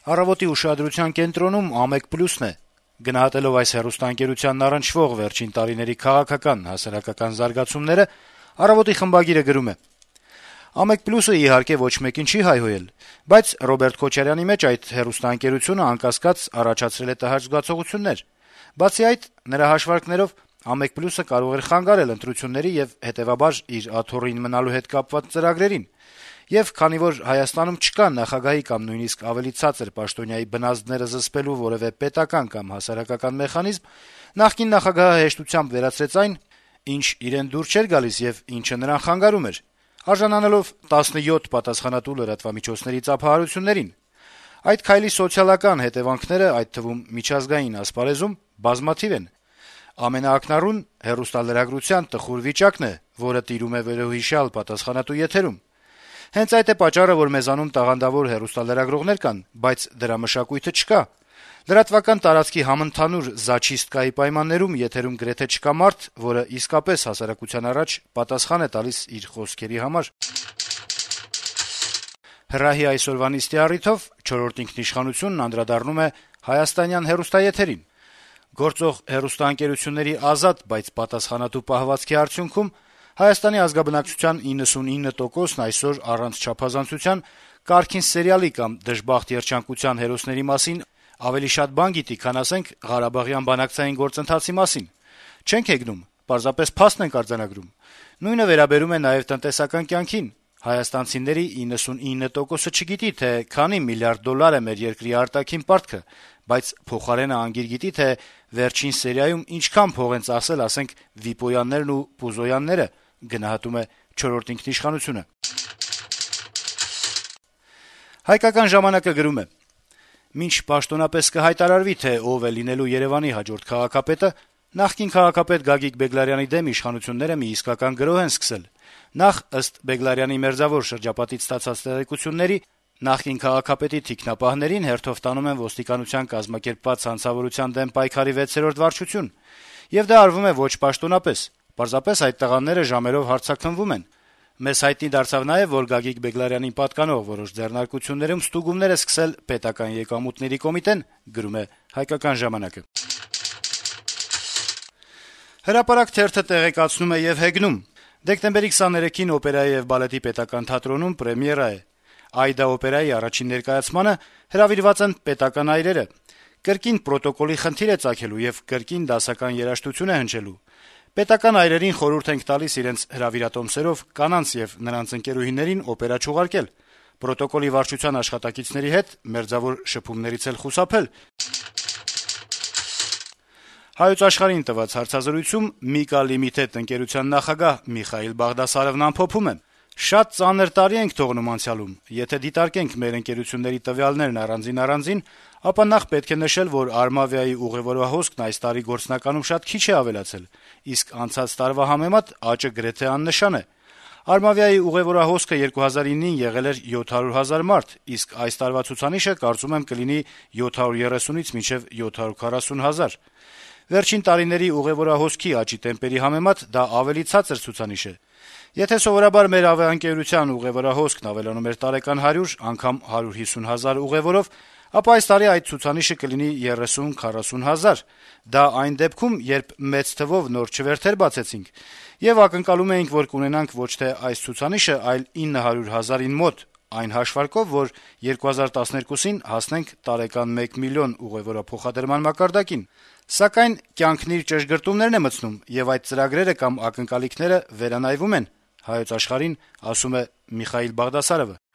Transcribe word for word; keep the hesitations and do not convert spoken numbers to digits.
Առավոտի ուշադրության կենտրոնում «Ամեկ պլյուսն» է։ Գնահատելով այս հեռուստաընկերությանն առնչվող վերջին տարիների քաղաքական, հասարակական զարգացումները, «Առավոտ»-ի խմբագիրը գրում է. - «Ամեկ պլյուսը իհարկե ոչ մեկին չի հայհոյել, բայց Ռոբերտ Քոչարյանի մեջ այդ հեռուստաընկերությունը անկասկած առաջացրել է տհաճ զգացողություններ։ Բացի այդ, նրա հաշվարկներով Ամեկ պլյուսը կարող էր խանգարել ընտրությունների եւ հետեւաբար իր աթոռին մնալու հետ կապված ծրագրերին։ Եվ քանի որ Հայաստանում չկա նախագահի կամ նույնիսկ ավելի ցածր պաշտոնյայի բնազդները զսպելու որեւէ պետական կամ հասարակական մեխանիզմ, նախկին նախագահը հեշտությամբ վերացրեց այն, ինչ իրեն դուր չէր գալիս եւ ինչը նրան խանգարում էր, արժանանալով տասնյոթ պատասխանատու լրատվամիջոցների ծափահարություններին։ Այդ քայլի սոցիալական հետեւանքները, այդ թվում միջազգային ասպարեզում, բազմաթիվ են։ Ամենաակնառուն հեռուստալրագրության տխուր վիճակն է, որը տիրում է վերոհիշյալ պատասխանատու եթերում։ Հենց այդ է պատճառը, որ մեզանում տաղանդավոր հեռուստալրագրողներ կան, բայց դրա մշակույթը չկա։ Լրատվական տարածքի համընդհանուր զաչիստկայի պայմաններում եթերում գրեթե չկա մարդ, որը իսկապես հասարակության առաջ պատասխան է տալիս իր խոսքերի համար»։ Հրահի այսօրվա նիստի առիթով «Չորրորդ ինքնիշխանությունն» անդրադառնում է հայաստանյան հեռուստաեթերին։ Գործող հեռուստաընկերությունների ազատ, բայց պատասխանատու պահվածքի արդյունքում Հայաստանի ազգաբնակչության իննսունինը տոկոսն այսօր առանց չափազանցության «Կարգին սերիալի» կամ «Դժբախտ երջանկության» հերոսների մասին ավելի շատ բան գիտի, քան, ասենք, Ղարաբաղյան բանակցային գործընթացի մասին։ Չենք հեգնում, պարզապես փաստ ենք արձանագրում։ Նույնը վերաբերում է նաեւ տնտեսական կյանքին։ Հայաստանցիների իննսունինը տոկոսը չգիտի, թե քանի միլիարդ դոլար է մեր երկրի արտաքին պարտքը, բայց փոխարենը անգիր գիտի, թե վերջին սերիայում ինչքան փող են ծախսել, ասենք, Վիպոյաններն ու Պուզոյանները, գնահատում է «Չորրորդ ինքնիշխանությունը»։ «Հայկական ժամանակ»-ը գրում է. - «Մինչ պաշտոնապես կհայտարարվի, թե ով է լինելու Երեւանի հաջորդ քաղաքապետը, նախկին քաղաքապետ Գագիկ Բեգլարյանի դեմ իշխանությունները մի իսկական գրոհ են սկսել։ Նախ, ըստ Բեգլարյանի մերձավոր շրջապատից ստացած տեղեկությունների, նախկին քաղաքապետի թիկնապահներին հերթով տանում են ոստիկանության կազմակերպված հանցավորության դեմ պայքարի վեցերորդ վարչություն։ Եվ դա արվում է ոչ պաշտոնապես, պարզապես այդ տղաները ժամերով հարձակվնվում են։ Մեզ հայտնի դարձավ նաեւ, որ Գագիկ Բեգլարյանին պատկանող որոշ ձեռնարկություններում ստուգումներ է սկսել պետական եկամուտների կոմիտեն», գրում է «Հայկական ժամանակ»-ը։ «Հրապարակ» թերթը տեղեկացնում է եւ հեգնում. - «Դեկտեմբերի քսաներեքին Օպերայի եւ բալետի պետական թատրոնում պրեմիերա է։ «Այդա» օպերայի առաջին ներկայացմանը հրավիրված են պետական այրերը։ Կրկին պրոտոկոլի խնդիր է ծագելու եւ կրկին դասական երաժշտություն է հնչելու։ Պետական այրերին խորհուրդ ենք տալիս իրենց հրավիրատոմսերով կանանց եւ նրանց ընկերուհիներին օպերա չուղարկել, պրոտոկոլի վարչության աշխատակիցների հետ մերձավոր շփումներից էլ խուսափել»։ «Հայոց Աշխարհ»-ին տված հարցազրույցում «Միկա Լիմիթեդ» ընկերության նախագահ Միխայիլ Բաղդասարովն ամփոփում է. - «Շատ ծանր տարի ենք թողնում անցյալում։ Եթե դիտարկենք մեր ընկերությունների տվյալներն առանձին-առանձին, ապա նախ պետք է նշել, որ «Արմավիայի» ուղեւորահոսքն այս տարի գործնականում շատ քիչ է ավելացել, իսկ անցած տարվա համեմատ աճը գրեթե աննշան է։ «Արմավիայի» ուղեւորահոսքը երկու հազար իննին եղել էր յոթ հարյուր հազար մարդ, իսկ այս տարվա ցուցանիշը, կարծում եմ, կլինի յոթ հարյուր երեսունից մինչեւ յոթ հարյուր քառասուն հազար։ Վերջին տարիների ուղեւորահոսքի աճի տեմպերի համեմատ դա ավելի ցածր ցուցանիշ է։ Եթե սովորաբար մեր ավիաընկերության ուղեւորահոսքն ավելանում էր տարեկան հարյուր, անգամ հարյուր հիսուն հազար ուղեւորով, ապա այս տարի այդ ցուցանիշը կլինի երեսուն-քառասուն հազար։ Դա այն դեպքում, երբ մեծ թվով նոր չվերթեր բացեցինք, եւ ակնկալում էինք, որ կունենանք ոչ թե այս ցուցանիշը, այլ ինը հարյուր հազարին մոտ, այն հաշվարկով, որ երկու հազար տասներկուսին հասնենք տարեկան մեկ միլիոն ուղեւորափոխադրման մակարդակին։ Սակայն կյանքն իր ճշգրտումներն է մտցնում, եւ այդ ծրագրերը կամ ակնկալիքները վերանայվում են», «Հայոց Աշխարհ»-ին ասում է Միխայիլ Բաղդասարովը։